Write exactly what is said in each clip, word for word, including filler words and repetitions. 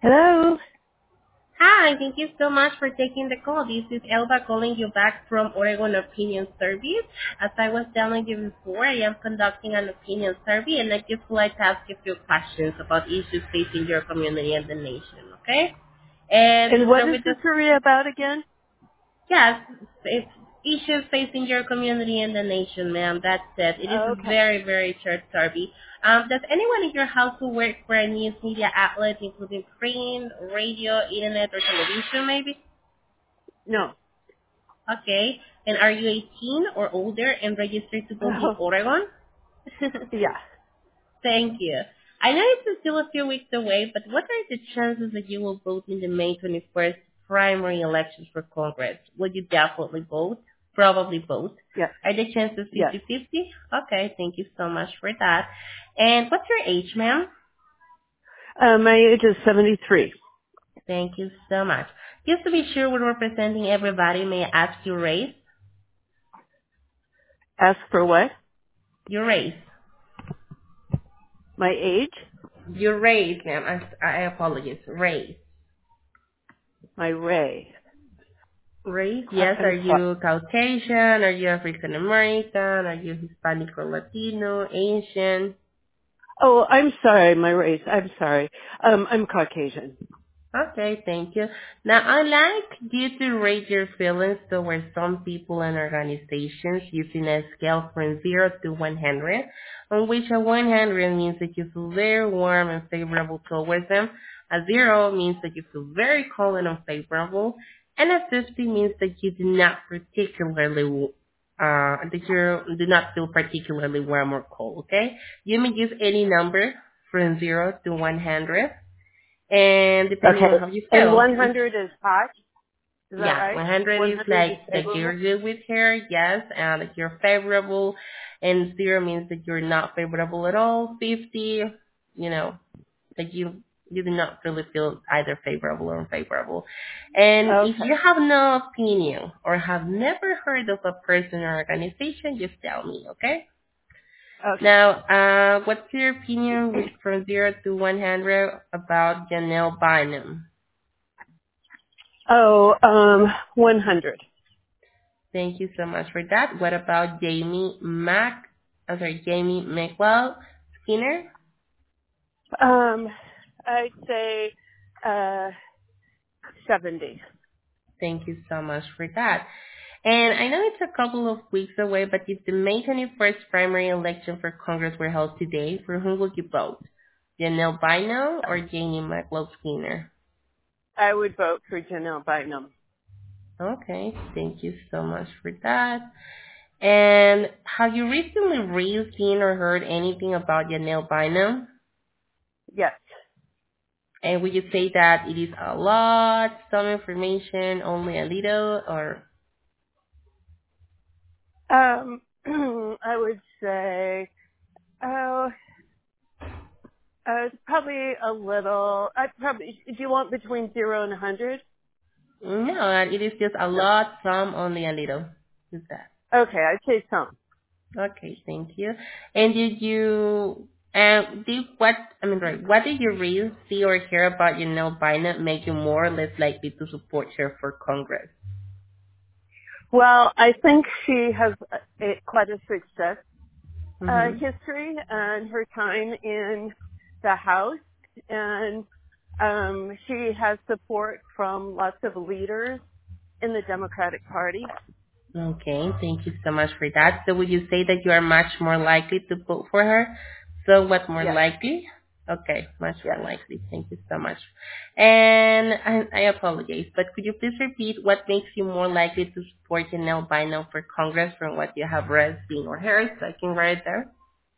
Hello. Hi, thank you so much for taking the call. This is Elba calling you back from Oregon Opinion Service. As I was telling you before, I am conducting an opinion survey and I just would like to ask you a few questions about issues facing your community and the nation, okay? And to And what start is with this the area about again? yes, it's issues facing your community and the nation, ma'am. That's it. It is a Okay. very, very short survey. Um, does anyone in your household work for a news media outlet, including print, radio, internet, or television, maybe? No. Okay. And are you eighteen or older and registered to vote in Oh, Oregon? yeah. Thank you. I know it's still a few weeks away, but what are the chances that you will vote in the May twenty-first primary elections for Congress? Would you definitely vote? Probably vote. Yes. Are the chances Yes. fifty-fifty? Okay, thank you so much for that. And what's your age, ma'am? Uh, my age is seventy-three. Thank you so much. Just to be sure we're representing everybody, may I ask your race? Ask for what? Your race. My age? Your race, ma'am. I, I apologize. Race. My ray. Race? I- Yes. Are I'm sorry. you Caucasian? Are you African American? Are you Hispanic or Latino? Asian? Oh, I'm sorry. My race. I'm sorry. Um, I'm Caucasian. Okay, thank you. Now, I'd like you to rate your feelings towards some people and organizations using a scale from zero to one hundred, on which a one hundred means that you feel very warm and favorable towards them, a zero means that you feel very cold and unfavorable, and a fifty means that you do not particularly uh, that you do not feel particularly warm or cold, okay? You may use any number from zero to one hundred and depending on Okay. how you And feel. If, one hundred is hot? Is that yeah, right? one hundred is one hundred like is that you're favorable? good with her, yes, and that you're favorable, and zero means that you're not favorable at all. fifty, you know, that you you do not really feel either favorable or unfavorable. And if Okay. you have no opinion or have never heard of a person or organization, just tell me, okay? Okay. Now, uh, what's your opinion with, from zero to one hundred about Janelle Bynum? Oh, um, one hundred. Thank you so much for that. What about Jamie Mac? I'm sorry, Jamie McWell Skinner? Um, I'd say, uh, seventy. Thank you so much for that. And I know it's a couple of weeks away, but if the May twenty-first primary election for Congress were held today, for whom would you vote? Janelle Bynum or Jamie McWell Skinner? I would vote for Janelle Bynum. Okay, thank you so much for that. And have you recently read, seen, or heard anything about Janelle Bynum? Yes. And would you say that it is a lot, some information, only a little, or Um, I would say, oh, uh, it's probably a little. I probably. Do you want between zero and a hundred? no, and it is just a No. lot, some, only a little. Is that? Okay, I'd say some. Okay, thank you. And did you, um, did what, I mean, right, what did you read, see, or hear about, you know, Biden make you more or less likely to support her for Congress? Well, I think she has a, a, quite a success uh, Mm-hmm. history and her time in the House, and um, she has support from lots of leaders in the Democratic Party. Okay, thank you so much for that. So would you say that you are much more likely to vote for her? So what more Yes. likely? Okay, much Yes. more likely. Thank you so much. And I, I apologize, but could you please repeat what makes you more likely to support Janelle Bynum for Congress from what you have read, seen, or heard? So I can write it there.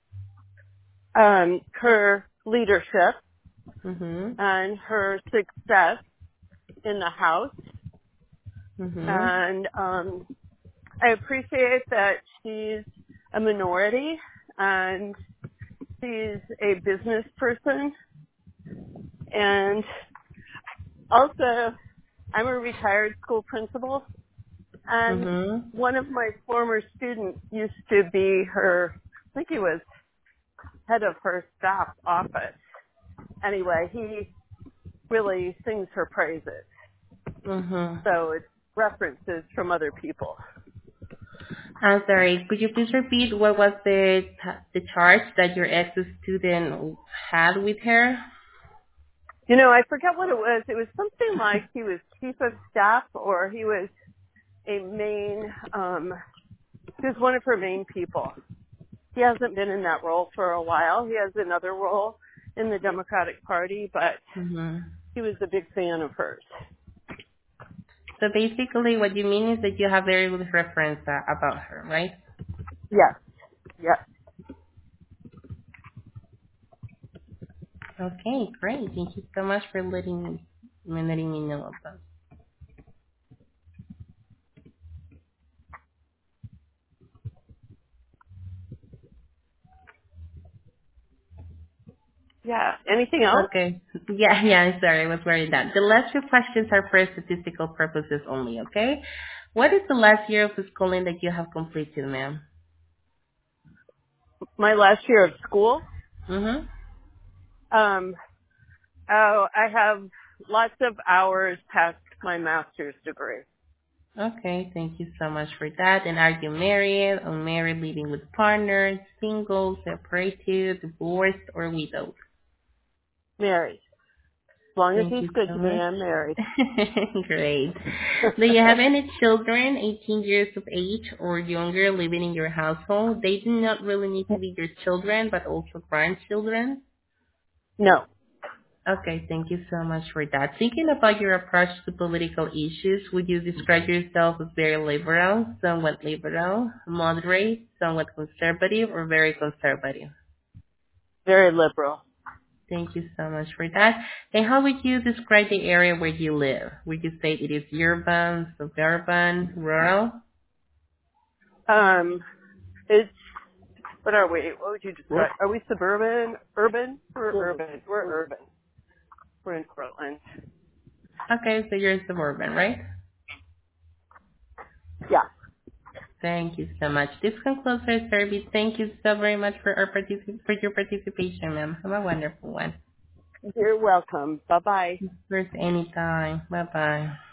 Um, her leadership Mm-hmm. and her success in the House. Mm-hmm. And um, I appreciate that she's a minority and she's a business person. And also, I'm a retired school principal, and Mm-hmm. one of my former students used to be her, I think he was head of her staff office. Anyway, he really sings her praises. Mm-hmm. So it's references from other people. I'm sorry, could you please repeat what was the the charge that your ex-student had with her? You know, I forget what it was. It was something like he was chief of staff or he was a main, um, he was one of her main people. He hasn't been in that role for a while. He has another role in the Democratic Party, but Mm-hmm. he was a big fan of hers. So basically what you mean is that you have very good reference uh, about her, right? Yes, yes. Okay, great. Thank you so much for letting me, letting me know about. Yeah. Anything else? Okay. Yeah, yeah, I'm sorry. I was worried that. The last few questions are for statistical purposes only, okay? What is the last year of the schooling that you have completed, ma'am? My last year of school. Mm-hmm. Um, oh, I have lots of hours past my master's degree. Okay, thank you so much for that. And are you married, unmarried, living with partners, single, separated, divorced, or widowed? Married. As long as Thank he's you good so to me, much. I'm married. Great. Do you have any children, eighteen years of age or younger, living in your household? They do not really need to be your children, but also grandchildren. No. Okay, thank you so much for that. Thinking about your approach to political issues, would you describe yourself as very liberal, somewhat liberal, moderate, somewhat conservative, or very conservative? Very liberal. Thank you so much for that. And how would you describe the area where you live? Would you say it is urban, suburban, rural? Um, it's, what are we? What would you What? describe? Are we suburban? Urban? We're urban. We're urban. We're in Portland. Okay, so you're suburban, right? Yeah. Thank you so much. This concludes our service. Thank you so very much for our particip- for your participation, ma'am. Have a wonderful one. You're welcome. Bye bye. First anytime. Bye bye.